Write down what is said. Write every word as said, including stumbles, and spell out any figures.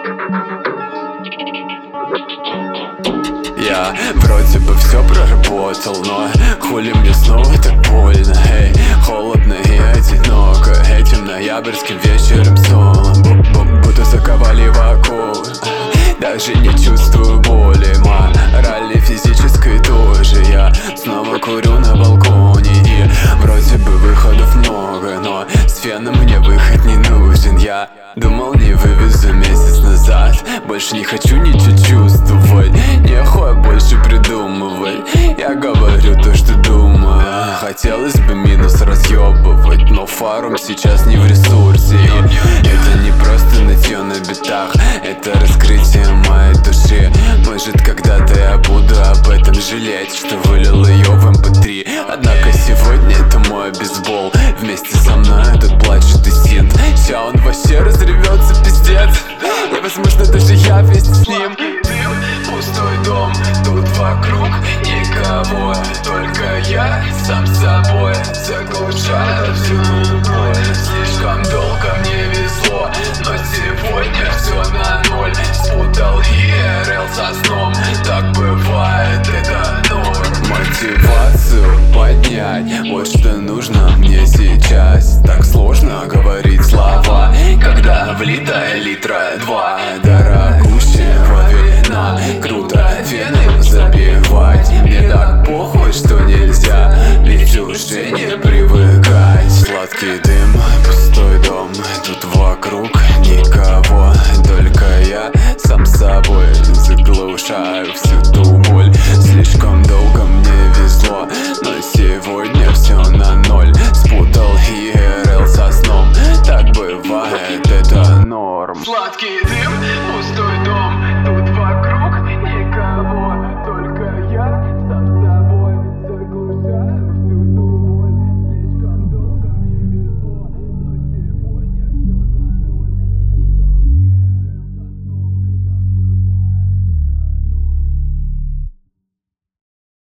Я вроде бы все проработал, но хули мне снова так больно. Эй, холодно и одиноко этим ноябрьским вечером соло. Будто заковали в оковы, даже не чувствую боли морали физической тоже. Я снова курю на балконе, и вроде бы выходов много, но с феном мне выход не нужен. Я думал, не вывезу месяц назад, больше не хочу ничего чувствовать, нехуя больше придумывать. Я говорю то, что думаю. Хотелось бы минус разъебывать, но фарум сейчас не в ресурсе. И это не просто нытье на битах, это раскрытие моей души. Может, когда-то я буду об этом жалеть, что вылил ее в эм пэ три. Однако сегодня это мой бейсбол, вместе со мной этот плачет и синт. Ща он вообще разревется, пиздец, и возможно даже я вместе с ним. Пустой дом, тут вокруг никого, только я сам с собой заглушаю всю боль. Слишком долго мне